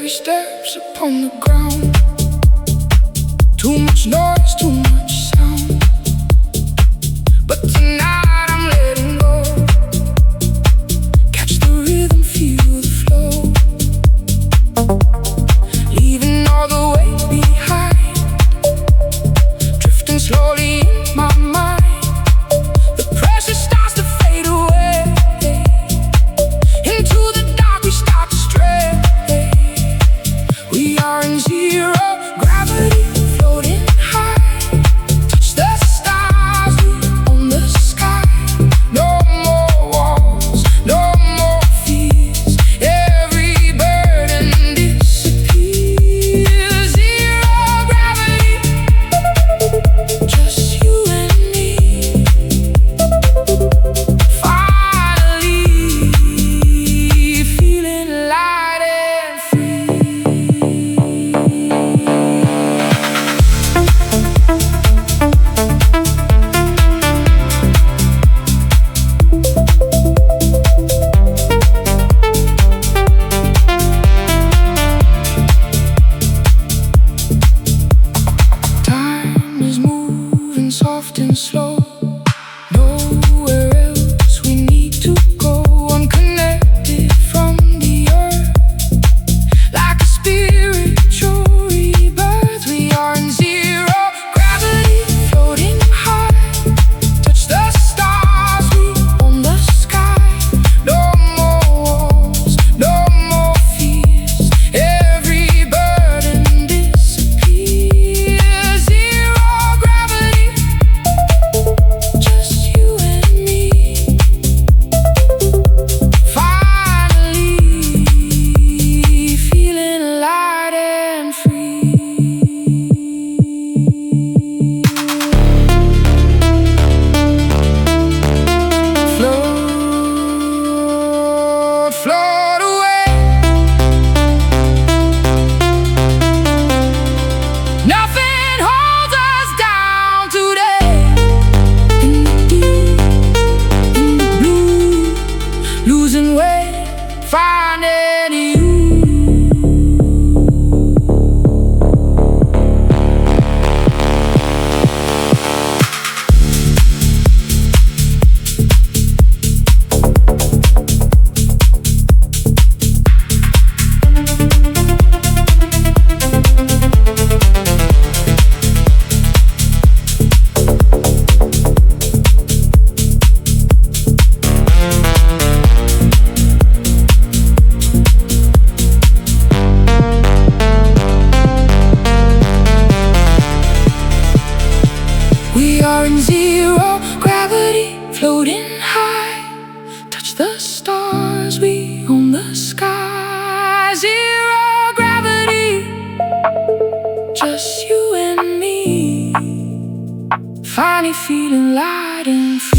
Baby steps upon the ground. Too much noise, too much sound. But tonight I'm letting go. Catch the rhythm, feel the flow. Leaving all the weight behind. Drifting slowly in my mind. The pressure starts to fade away. Into the dark we start to stray. We are in zero gravity, floating high. Touch the stars, we own the sky. No more walls, no more fears. Every burden disappears. Zero gravity, just you and me. Finally feeling light and free. Time is moving soft and slow. Nowhere else we need to go. Unconnected from the earth, like a spiritual rebirth. We are in zero gravity, floating high. Touch the stars, we own the sky. No more walls, no more fears. Every burden disappears. Zero gravity, just you and me. Finally feeling light and free. Float, float away. Nothing holds us down today. In the deep, in the blue, losing weight, finding you. We are in zero gravity, floating high. Touch the stars, we own the sky. Zero gravity, just you and me. Finally feeling light and free.